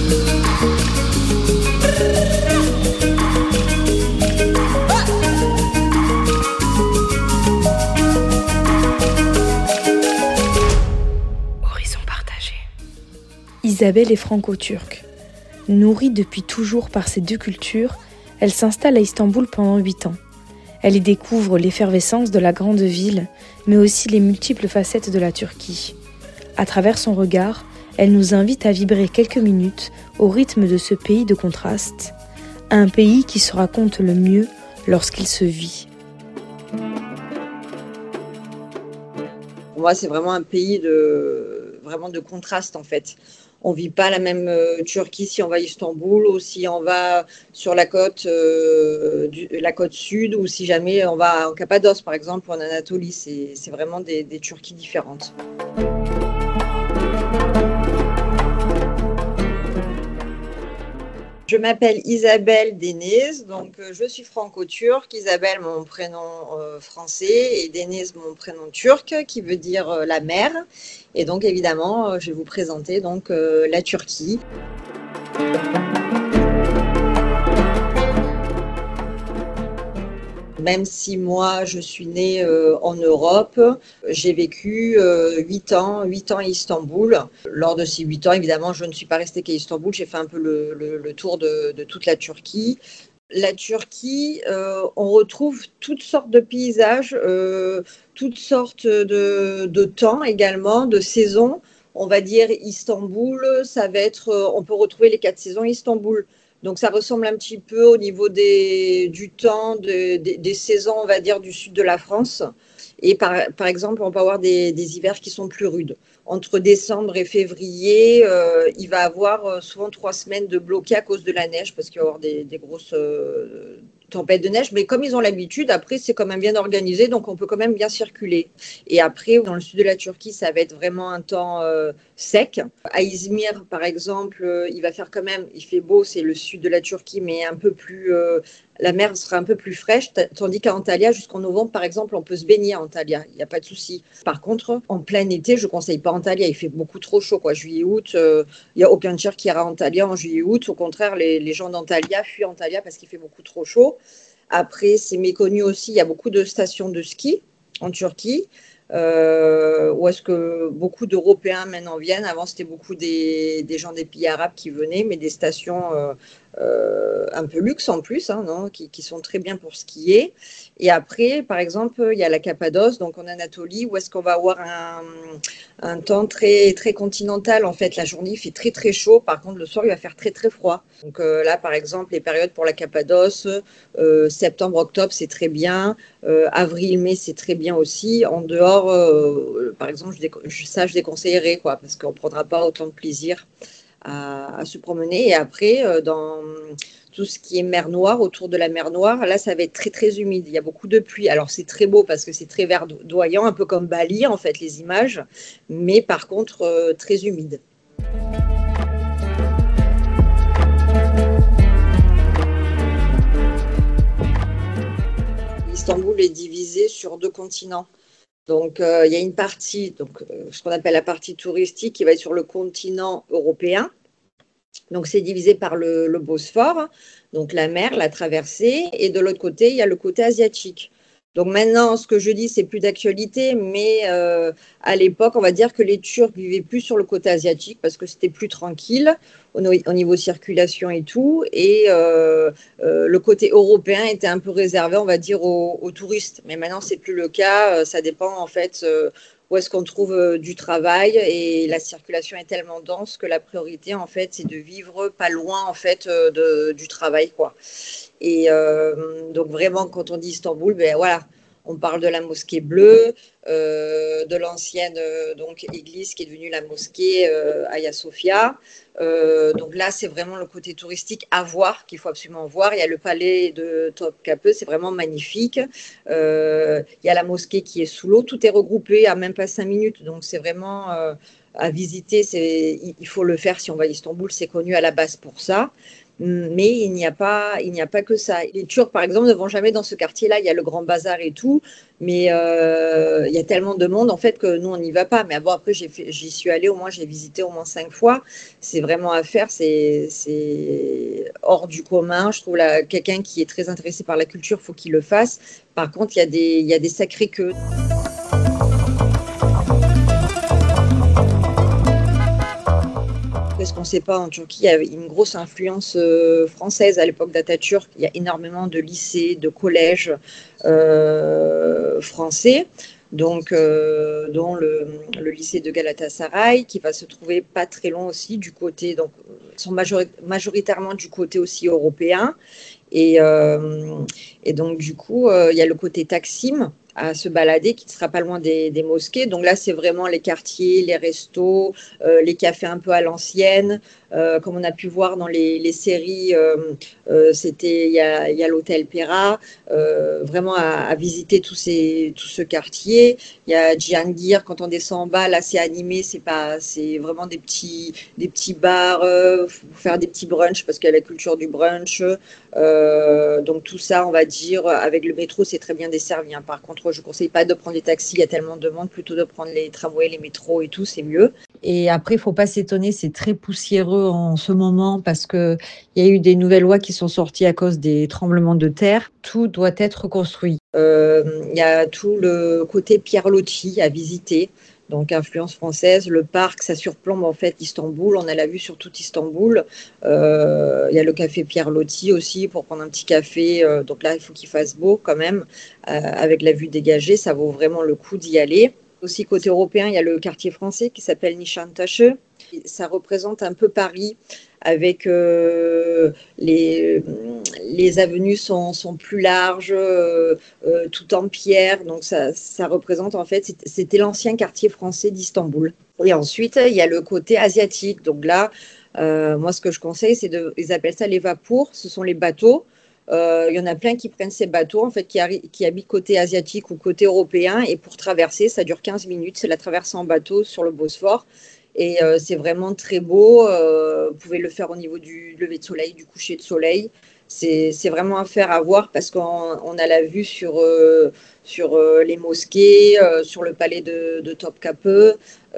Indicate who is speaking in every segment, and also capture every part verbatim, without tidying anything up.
Speaker 1: Isabelle est franco-turque. Nourrie depuis toujours par ces deux cultures, elle s'installe à Istanbul pendant huit ans. Elle y découvre l'effervescence de la grande ville, mais aussi les multiples facettes de la Turquie. À travers son regard, elle nous invite à vibrer quelques minutes au rythme de ce pays de contraste, un pays qui se raconte le mieux lorsqu'il se vit.
Speaker 2: Pour moi, c'est vraiment un pays de, vraiment de contraste en fait. On ne vit pas la même euh, Turquie si on va à Istanbul ou si on va sur la côte, euh, du, la côte sud ou si jamais on va en Cappadoce par exemple ou en Anatolie. C'est, c'est vraiment des, des Turquies différentes. Je m'appelle Isabelle Deniz, donc euh, je suis franco-turque. Isabelle, mon prénom euh, français, et Deniz, mon prénom turc, qui veut dire euh, la mer. Et donc, évidemment, euh, je vais vous présenter donc, euh, la Turquie. Même si moi, je suis née euh, en Europe, j'ai vécu euh, huit ans, huit ans à Istanbul. Lors de ces huit ans, évidemment, je ne suis pas restée qu'à Istanbul. J'ai fait un peu le, le, le tour de, de toute la Turquie. La Turquie, euh, on retrouve toutes sortes de paysages, euh, toutes sortes de, de temps également, de saisons. On va dire Istanbul, ça va être, on peut retrouver les quatre saisons Istanbul. Donc, ça ressemble un petit peu au niveau des, du temps, de, des, des saisons, on va dire, du sud de la France. Et par, par exemple, on peut avoir des, des hivers qui sont plus rudes. Entre décembre et février, euh, il va y avoir souvent trois semaines de bloqués à cause de la neige, parce qu'il va y avoir des, des grosses euh, tempêtes de neige. Mais comme ils ont l'habitude, après, c'est quand même bien organisé, donc on peut quand même bien circuler. Et après, dans le sud de la Turquie, ça va être vraiment un temps euh, sec. À Izmir, par exemple, euh, il va faire quand même, il fait beau, c'est le sud de la Turquie, mais un peu plus... Euh, la mer sera un peu plus fraîche, tandis qu'à Antalya, jusqu'en novembre, par exemple, on peut se baigner à Antalya, il n'y a pas de souci. Par contre, en plein été, je ne conseille pas Antalya, il fait beaucoup trop chaud, quoi. Juillet, août, euh, il n'y a aucun Turc qui ira à Antalya en juillet, août. Au contraire, les, les gens d'Antalya fuient Antalya parce qu'il fait beaucoup trop chaud. Après, c'est méconnu aussi, il y a beaucoup de stations de ski en Turquie. Euh, où est-ce que beaucoup d'Européens maintenant viennent. Avant, c'était beaucoup des, des gens des pays arabes qui venaient, mais des stations euh, euh, un peu luxe en plus, hein, non, qui, qui sont très bien pour skier. Et après, par exemple, il y a la Cappadoce, donc en Anatolie, où est-ce qu'on va avoir un, un temps très, très continental. En fait, la journée, il fait très, très chaud. Par contre, le soir, il va faire très, très froid. Donc euh, là, par exemple, les périodes pour la Cappadoce, euh, septembre, octobre, c'est très bien. Euh, avril, mai, c'est très bien aussi. En dehors, euh, par exemple, je déco- je- ça, je déconseillerais, quoi, parce qu'on ne prendra pas autant de plaisir à, à se promener. Et après, euh, dans tout ce qui est mer Noire, autour de la mer Noire, là, ça va être très, très humide. Il y a beaucoup de pluie. Alors, c'est très beau parce que c'est très verdoyant, un peu comme Bali, en fait, les images. Mais par contre, euh, très humide. Istanbul est divisé sur deux continents. Donc, euh, il y a une partie, donc, euh, ce qu'on appelle la partie touristique, qui va être sur le continent européen. Donc, c'est divisé par le, le Bosphore, donc la mer, la traversée. Et de l'autre côté, il y a le côté asiatique. Donc, maintenant, ce que je dis, c'est plus d'actualité, mais euh, à l'époque, on va dire que les Turcs vivaient plus sur le côté asiatique parce que c'était plus tranquille au, au niveau circulation et tout. Et euh, euh, le côté européen était un peu réservé, on va dire, aux, aux touristes. Mais maintenant, c'est plus le cas. Ça dépend, en fait, euh, où est-ce qu'on trouve euh, du travail, et la circulation est tellement dense que la priorité, en fait, c'est de vivre pas loin, en fait, euh, de, du travail, quoi. Et euh, donc, vraiment, quand on dit Istanbul, ben voilà, on parle de la mosquée bleue, euh, de l'ancienne euh, donc, église qui est devenue la mosquée euh, Hagia Sophia. Euh, donc là, c'est vraiment le côté touristique à voir, qu'il faut absolument voir. Il y a le palais de Topkapı, c'est vraiment magnifique. Euh, il y a la mosquée qui est sous l'eau. Tout est regroupé à même pas cinq minutes. Donc, c'est vraiment euh, à visiter. C'est, il faut le faire si on va à Istanbul. C'est connu à la base pour ça. Mais il n'y a pas, il n'y a pas que ça. Les Turcs, par exemple, ne vont jamais dans ce quartier-là. Il y a le Grand Bazar et tout, mais euh, il y a tellement de monde en fait que nous on n'y va pas. Mais bon, après j'ai fait, j'y suis allée au moins, j'ai visité au moins cinq fois. C'est vraiment à faire. C'est, c'est hors du commun. Je trouve là, quelqu'un qui est très intéressé par la culture, faut qu'il le fasse. Par contre, il y a des, il y a des sacrées queues. Ce qu'on ne sait pas, en Turquie, il y a une grosse influence euh, française à l'époque d'Atatürk. Il y a énormément de lycées, de collèges euh, français, donc, euh, dont le, le lycée de Galatasaray, qui va se trouver pas très loin aussi du côté, donc, ils sont majori- majoritairement du côté aussi européen. Et, euh, et donc, du coup, euh, il y a le côté Taksim à se balader, qui ne sera pas loin des, des mosquées. Donc là, c'est vraiment les quartiers, les restos, euh, les cafés un peu à l'ancienne. Euh, comme on a pu voir dans les, les séries, euh, euh, c'était il y a, y a l'hôtel Pera, euh, vraiment à, à visiter tous ces, tout ce quartier. Il y a Cihangir, quand on descend en bas, là c'est animé, c'est pas, c'est vraiment des petits, des petits bars, euh, pour faire des petits brunchs parce qu'il y a la culture du brunch. Euh, donc tout ça, on va dire, avec le métro, c'est très bien desservi. Hein. Par contre, je ne conseille pas de prendre les taxis, il y a tellement de monde, plutôt de prendre les tramways, les métros et tout, c'est mieux.
Speaker 3: Et après, il ne faut pas s'étonner, c'est très poussiéreux en ce moment parce qu'il y a eu des nouvelles lois qui sont sorties à cause des tremblements de terre. Tout doit être reconstruit.
Speaker 2: Euh, il y a tout le côté Pierre Loti à visiter. Donc, influence française, le parc, ça surplombe en fait Istanbul. On a la vue sur tout Istanbul. Euh, il y a le café Pierre Loti aussi pour prendre un petit café. Euh, donc là, il faut qu'il fasse beau quand même, euh, avec la vue dégagée. Ça vaut vraiment le coup d'y aller. Aussi, côté européen, il y a le quartier français qui s'appelle Nişantaşı. Ça représente un peu Paris avec euh, les, les avenues sont, sont plus larges, euh, euh, tout en pierre. Donc ça, ça représente en fait, c'était l'ancien quartier français d'Istanbul. Et ensuite, il y a le côté asiatique. Donc là, euh, moi, ce que je conseille, c'est de, ils appellent ça les vapours. Ce sont les bateaux. Euh, il y en a plein qui prennent ces bateaux, en fait, qui, qui habitent côté asiatique ou côté européen. Et pour traverser, ça dure quinze minutes. C'est la traversée en bateau sur le Bosphore. Et euh, c'est vraiment très beau. Euh, vous pouvez le faire au niveau du lever de soleil, du coucher de soleil. C'est, c'est vraiment à faire à voir parce qu'on on a la vue sur, euh, sur euh, les mosquées, euh, sur le palais de, de Topkapı.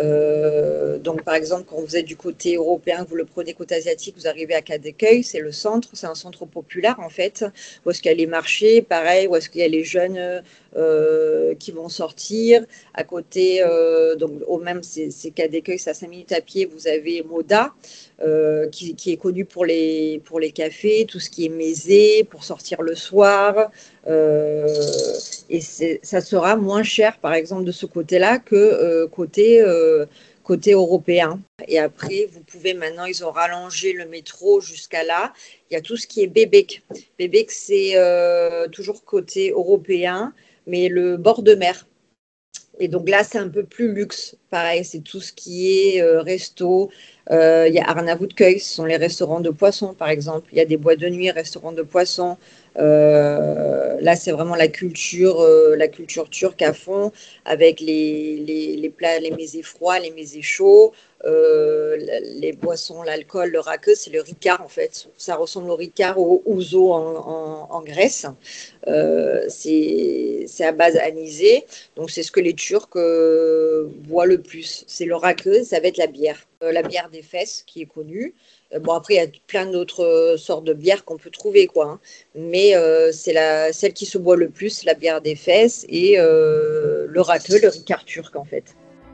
Speaker 2: Euh, donc, par exemple, quand vous êtes du côté européen, que vous le prenez côté asiatique, vous arrivez à Kadıköy, c'est le centre, c'est un centre populaire en fait, où est-ce qu'il y a les marchés, pareil, où est-ce qu'il y a les jeunes euh, qui vont sortir. À côté, euh, donc au même, c'est, c'est Kadıköy, c'est à cinq minutes à pied, vous avez Moda, euh, qui, qui est connu pour les, pour les cafés, tout ce qui est mésé, pour sortir le soir. Euh, et c'est, ça sera moins cher, par exemple, de ce côté-là que euh, côté, euh, côté européen. Et après, vous pouvez maintenant, ils ont rallongé le métro jusqu'à là. Il y a tout ce qui est Bebek. Bebek, c'est euh, toujours côté européen, mais le bord de mer. Et donc là, c'est un peu plus luxe. Pareil, c'est tout ce qui est euh, resto. Euh, il y a Arnavutköy, ce sont les restaurants de poissons, par exemple. Il y a des boîtes de nuit, restaurants de poissons. Euh, là, c'est vraiment la culture, euh, la culture turque à fond, avec les, les, les plats, les mésés froids, les mésés chauds, euh, les boissons, l'alcool, le rakı, c'est le ricard en fait. Ça ressemble au ricard, au ouzo en, en, en Grèce. Euh, c'est, c'est à base anisée. Donc, c'est ce que les Turcs euh, boivent le plus. C'est le rakı, ça va être la bière. Euh, la bière des fesses, qui est connue. Euh, bon, après, il y a plein d'autres euh, sortes de bières qu'on peut trouver, quoi. Hein. Mais euh, c'est la, celle qui se boit le plus, la bière des fesses, et euh, le rakı, le ricard turc, en fait.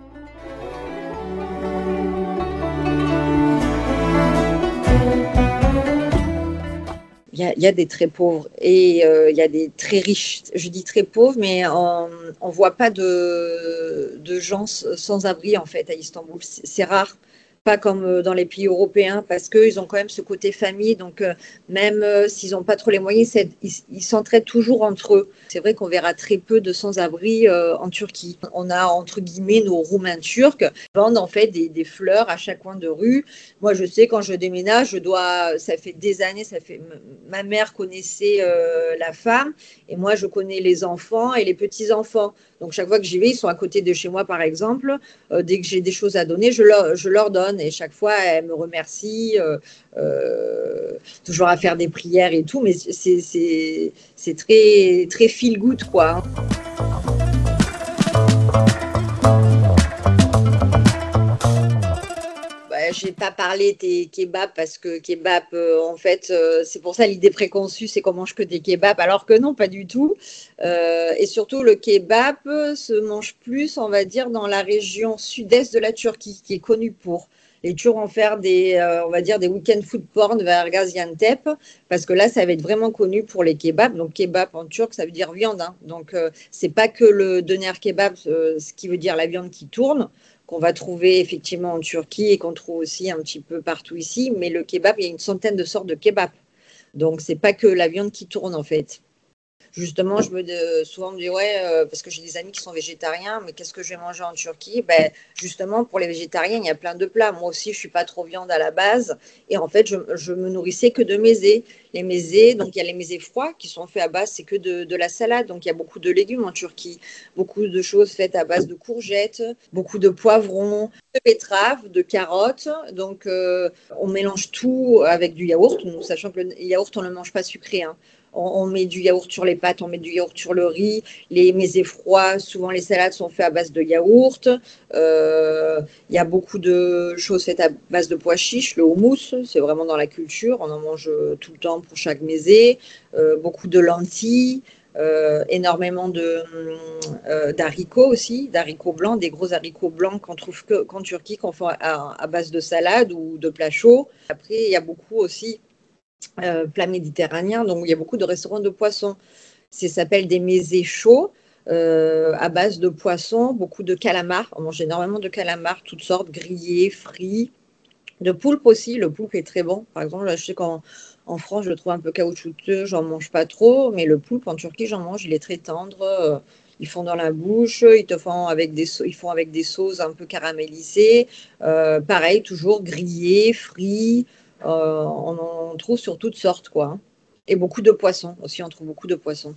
Speaker 2: Il y, a, il y a des très pauvres et euh, il y a des très riches. Je dis très pauvres, mais on ne voit pas de, de gens sans abri en fait à Istanbul. C'est, c'est rare, pas comme dans les pays européens, parce qu'ils ont quand même ce côté famille. Donc euh, même euh, s'ils n'ont pas trop les moyens, c'est, ils, ils s'entraident toujours entre eux. C'est vrai qu'on verra très peu de sans-abri euh, en Turquie. On a entre guillemets nos Roumains turcs qui vendent en fait des, des fleurs à chaque coin de rue. Moi, je sais, quand je déménage, je dois, ça fait des années, ça fait, ma mère connaissait euh, la femme et moi, je connais les enfants et les petits-enfants. Donc, chaque fois que j'y vais, ils sont à côté de chez moi, par exemple. Euh, dès que j'ai des choses à donner, je leur, je leur donne. téléphone et chaque fois, elle me remercie, euh, euh, toujours à faire des prières et tout, mais c'est, c'est, c'est très, très feel good, quoi. Je n'ai pas parlé des kebabs parce que kebab, euh, en fait, euh, c'est pour ça l'idée préconçue, c'est qu'on mange que des kebabs, alors que non, pas du tout. Euh, et surtout, le kebab se mange plus, on va dire, dans la région sud-est de la Turquie, qui est connue pour. Les Turcs vont faire des, euh, on va dire, des week-end food porn vers Gaziantep, parce que là, ça va être vraiment connu pour les kebabs. Donc, kebab en turc, ça veut dire viande. Hein. Donc, euh, c'est pas que le doner kebab, euh, ce qui veut dire la viande qui tourne, qu'on va trouver effectivement en Turquie et qu'on trouve aussi un petit peu partout ici. Mais le kebab, il y a une centaine de sortes de kebab. Donc, c'est pas que la viande qui tourne, en fait. Justement, je me de, souvent me dis, ouais, euh, parce que j'ai des amis qui sont végétariens, mais qu'est-ce que je vais manger en Turquie? Ben, justement, pour les végétariens, il y a plein de plats. Moi aussi, je ne suis pas trop viande à la base. Et en fait, je, je me nourrissais que de mésés. Les mésés, donc il y a les mésés froids qui sont faits à base, c'est que de, de la salade. Donc, il y a beaucoup de légumes en Turquie, beaucoup de choses faites à base de courgettes, beaucoup de poivrons, de betteraves, de carottes. Donc, euh, on mélange tout avec du yaourt, nous, sachant que le yaourt, on ne le mange pas sucré, hein. On met du yaourt sur les pâtes, on met du yaourt sur le riz. Les mésés froids, souvent les salades sont faites à base de yaourt. Euh, il y a beaucoup de choses faites à base de pois chiches. Le houmous, c'est vraiment dans la culture. On en mange tout le temps pour chaque mésé. Euh, beaucoup de lentilles. Euh, énormément de, euh, d'haricots aussi, d'haricots blancs, des gros haricots blancs qu'on trouve que, qu'en Turquie, qu'on fait à, à base de salade ou de plats chauds. Après, il y a beaucoup aussi Euh, plat méditerranéen, donc il y a beaucoup de restaurants de poissons. Ça s'appelle des mésés chauds euh, à base de poissons, beaucoup de calamars. On mange énormément de calamars, toutes sortes, grillés, frits, de poulpe aussi. Le poulpe est très bon. Par exemple, là, je sais qu'en en France, je le trouve un peu caoutchouteux, j'en mange pas trop, mais le poulpe en Turquie, j'en mange, il est très tendre. Euh, ils font dans la bouche, ils te font avec des, ils font avec des sauces un peu caramélisées. Euh, pareil, toujours grillé, frit. Euh, on en trouve sur toutes sortes, quoi. Et beaucoup de poissons aussi, on trouve beaucoup de poissons.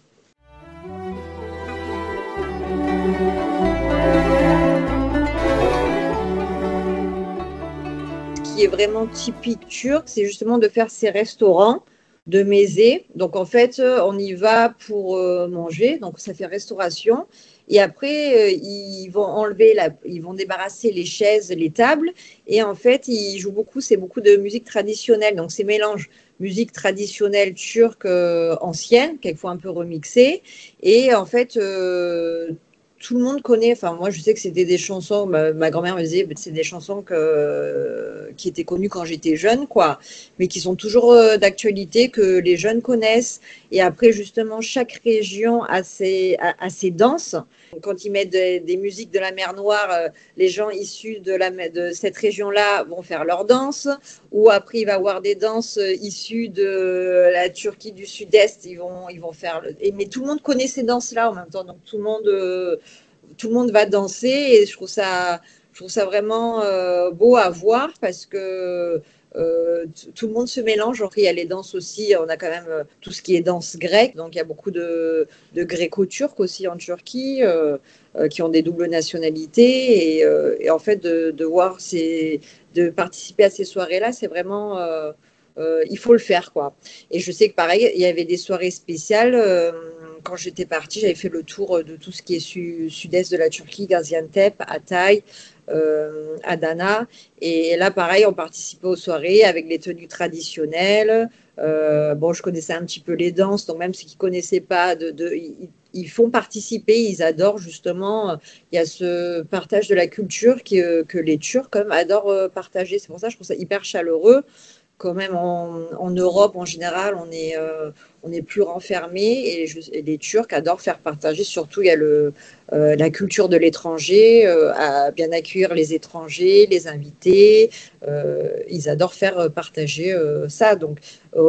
Speaker 2: Ce qui est vraiment typique turc, c'est justement de faire ces restaurants de mésés. Donc, en fait, on y va pour manger. Donc, ça fait restauration. Et après, ils vont enlever, la, ils vont débarrasser les chaises, les tables. Et en fait, ils jouent beaucoup, c'est beaucoup de musique traditionnelle. Donc, c'est mélange musique traditionnelle turque euh, ancienne, quelquefois un peu remixée. Et en fait, euh, tout le monde connaît, enfin moi je sais que c'était des chansons, ma, ma grand-mère me disait c'est des chansons que, euh, qui étaient connues quand j'étais jeune, quoi, mais qui sont toujours euh, d'actualité, que les jeunes connaissent. Et après justement chaque région a ses, a, a ses danses. Quand ils mettent des, des musiques de la mer Noire, euh, les gens issus de, la, de cette région-là vont faire leur danse, ou après il va y avoir des danses issues de la Turquie du Sud-Est, ils vont, ils vont faire, le... et, mais tout le monde connaît ces danses-là en même temps, donc tout le monde... Euh, tout le monde va danser et je trouve ça, je trouve ça vraiment euh, beau à voir parce que euh, t- tout le monde se mélange. Après, il y a les danses aussi, on a quand même euh, tout ce qui est danse grecque, donc il y a beaucoup de, de gréco-turcs aussi en Turquie euh, euh, qui ont des doubles nationalités et, euh, et en fait de, de voir ces, de participer à ces soirées-là, c'est vraiment... Euh, euh, il faut le faire, quoi. Et je sais que pareil, il y avait des soirées spéciales. Euh, quand j'étais partie, j'avais fait le tour de tout ce qui est su- sud-est de la Turquie, Gaziantep, Hatay, euh, Adana. Et là, pareil, on participait aux soirées avec les tenues traditionnelles. Euh, bon, je connaissais un petit peu les danses, donc même ceux qui ne connaissaient pas, de, de, ils, ils font participer, ils adorent justement. Il y a ce partage de la culture qui, que les Turcs, quand même, adorent partager. C'est pour ça que je trouve ça hyper chaleureux. Quand même en, en Europe en général, on est, euh, on est plus renfermé et, je, et les Turcs adorent faire partager. Surtout, il y a le, euh, la culture de l'étranger, euh, à bien accueillir les étrangers, les invités. Euh, ils adorent faire partager euh, ça. Donc,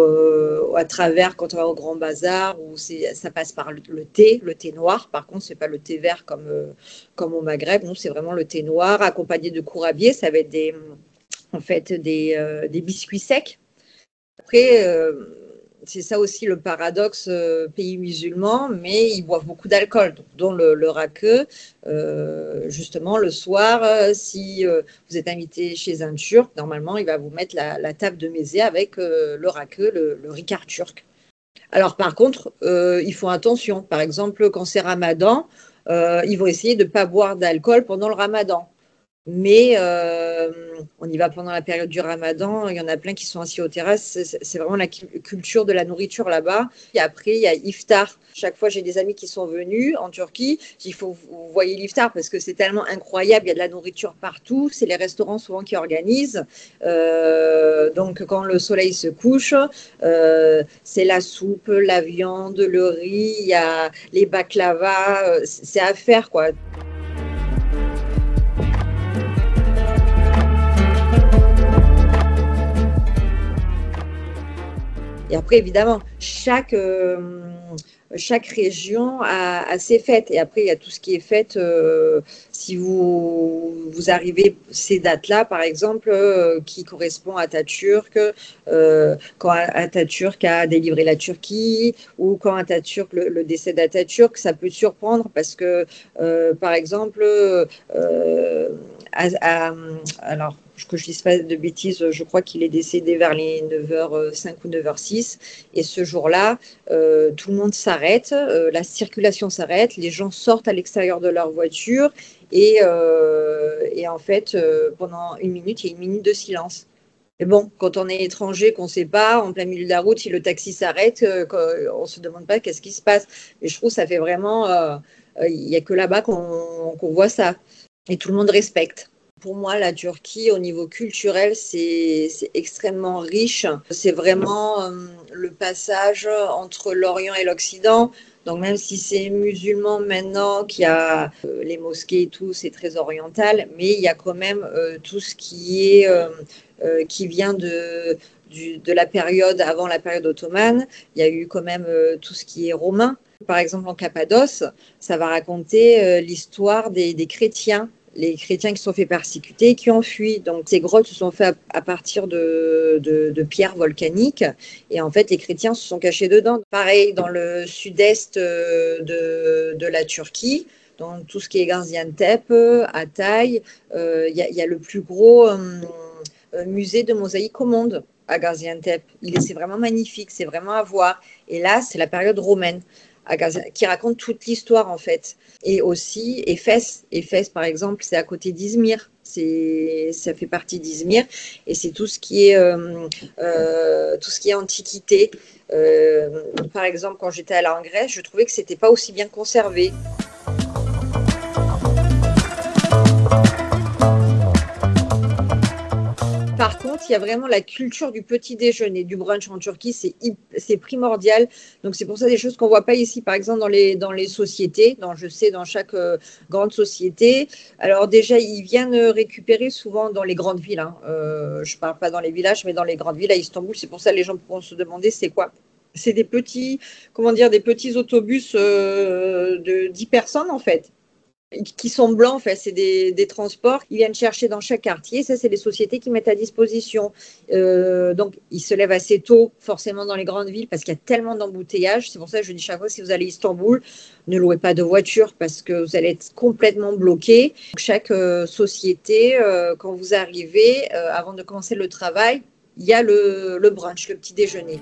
Speaker 2: euh, à travers, quand on va au Grand Bazar, où c'est, ça passe par le, le thé, le thé noir. Par contre, c'est pas le thé vert comme, euh, comme au Maghreb. Nous, c'est vraiment le thé noir accompagné de courabiers. Ça va être des en fait des, euh, des biscuits secs. Après, euh, c'est ça aussi le paradoxe euh, pays musulman, mais ils boivent beaucoup d'alcool, dont le, le raqueux. Euh, justement, le soir, euh, si euh, vous êtes invité chez un Turc, normalement, il va vous mettre la, la table de mésé avec euh, le raqueux, le, le ricard turc. Alors, par contre, euh, ils font attention. Par exemple, quand c'est Ramadan, euh, ils vont essayer de ne pas boire d'alcool pendant le Ramadan. Mais euh, on y va pendant la période du Ramadan. Il y en a plein qui sont assis aux terrasses. C'est, c'est vraiment la culture de la nourriture là-bas. Et après, il y a Iftar. Chaque fois, j'ai des amis qui sont venus en Turquie. Il faut vous voyez l'Iftar parce que c'est tellement incroyable. Il y a de la nourriture partout. C'est les restaurants souvent qui organisent. Euh, donc, quand le soleil se couche, euh, c'est la soupe, la viande, le riz. Il y a les baklava. C'est à faire, quoi. Et après, évidemment, chaque, euh, chaque région a, a ses fêtes. Et après, il y a tout ce qui est fête. Euh, si vous, vous arrivez ces dates-là, par exemple, euh, qui correspond à Atatürk, euh, quand Atatürk a délivré la Turquie, ou quand Atatürk, le, le décès d'Atatürk, ça peut surprendre parce que, euh, par exemple, euh, à, à, alors, que je ne dise pas de bêtises, je crois qu'il est décédé vers les neuf heures cinq ou neuf heures six. Et ce jour-là, euh, tout le monde s'arrête, euh, la circulation s'arrête, les gens sortent à l'extérieur de leur voiture et, euh, et en fait, euh, pendant une minute, il y a une minute de silence. Mais bon, quand on est étranger, qu'on ne sait pas, en plein milieu de la route, si le taxi s'arrête, euh, on ne se demande pas qu'est-ce qui se passe. Mais je trouve que ça fait vraiment... Euh, il n'y a que là-bas qu'on, qu'on voit ça. Et tout le monde respecte. Pour moi, la Turquie, au niveau culturel, c'est, c'est extrêmement riche. C'est vraiment euh, le passage entre l'Orient et l'Occident. Donc, même si c'est musulman maintenant, qu'il y a euh, les mosquées et tout, c'est très oriental, mais il y a quand même euh, tout ce qui est euh, euh, qui vient de, du, de la période avant la période ottomane. Il y a eu quand même euh, tout ce qui est romain. Par exemple, en Cappadoce, ça va raconter euh, l'histoire des, des chrétiens. Les chrétiens qui se sont fait persécuter et qui ont fui. Donc, ces grottes se sont faites à, à partir de, de, de pierres volcaniques. Et en fait, les chrétiens se sont cachés dedans. Pareil, dans le sud-est de, de la Turquie, dans tout ce qui est Gaziantep, Hatay, euh, il y, y a le plus gros euh, musée de mosaïque au monde à Gaziantep. Il est, c'est vraiment magnifique, c'est vraiment à voir. Et là, c'est la période romaine, qui raconte toute l'histoire en fait. Et aussi Éphèse. Éphèse par exemple, c'est à côté d'Izmir. C'est, ça fait partie d'Izmir et c'est tout ce qui est euh, euh, tout ce qui est antiquité. Euh, par exemple, quand j'étais allée en Grèce, je trouvais que c'était pas aussi bien conservé. Par contre, il y a vraiment la culture du petit déjeuner, du brunch en Turquie, c'est, c'est primordial. Donc, c'est pour ça des choses qu'on ne voit pas ici, par exemple, dans les, dans les sociétés, dans, je sais, dans chaque euh, grande société. Alors, déjà, ils viennent récupérer souvent dans les grandes villes. Hein. Euh, je ne parle pas dans les villages, mais dans les grandes villes à Istanbul. C'est pour ça que les gens pourront se demander c'est quoi. C'est des petits, comment dire, des petits autobus euh, de dix personnes, en fait, qui sont blancs, en fait, c'est des, des transports. Ils viennent chercher dans chaque quartier. Ça, c'est les sociétés qui mettent à disposition. Euh, donc, ils se lèvent assez tôt, forcément, dans les grandes villes, parce qu'il y a tellement d'embouteillages. C'est pour ça que je dis chaque fois, si vous allez à Istanbul, ne louez pas de voiture, parce que vous allez être complètement bloqué. Chaque euh, société, euh, quand vous arrivez, euh, avant de commencer le travail, il y a le, le brunch, le petit déjeuner.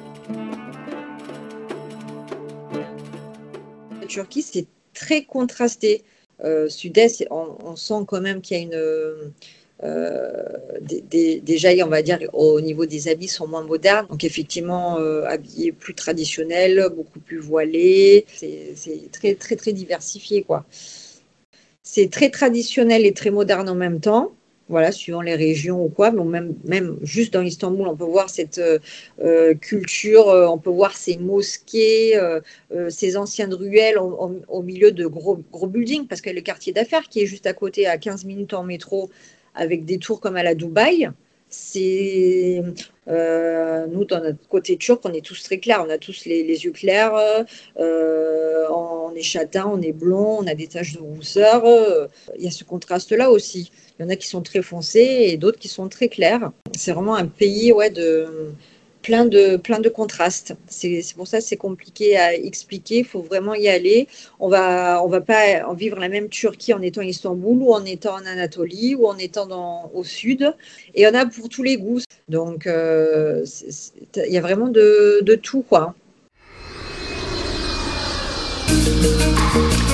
Speaker 2: La Turquie, c'est très contrasté. Euh, Sud-Est, on, on sent quand même qu'il y a une... Euh, des, des, déjà, on va dire, au niveau des habits, sont moins modernes. Donc, effectivement, euh, habillés plus traditionnels, beaucoup plus voilés. C'est, c'est très, très, très diversifié, quoi. C'est très traditionnel et très moderne en même temps. Voilà, suivant les régions ou quoi, mais même, même juste dans Istanbul, on peut voir cette euh, culture, euh, on peut voir ces mosquées, euh, euh, ces anciennes ruelles au, au, au milieu de gros, gros buildings, parce qu'il y a le quartier d'affaires qui est juste à côté, à quinze minutes en métro, avec des tours comme à la Dubaï. C'est euh, nous, dans notre côté turc, on est tous très clairs, on a tous les, les yeux clairs, euh, on est châtain, on est blond, on a des taches de rousseur. Euh, il y a ce contraste-là aussi. Il y en a qui sont très foncés et d'autres qui sont très clairs. C'est vraiment un pays ouais, de, plein de, plein de contrastes. C'est, c'est pour ça que c'est compliqué à expliquer. Il faut vraiment y aller. On va, on va pas en vivre la même Turquie en étant à Istanbul ou en étant en Anatolie ou en étant dans, au sud. Et il y en a pour tous les goûts. Donc, euh, c'est, c'est, il y a vraiment de, de tout, quoi.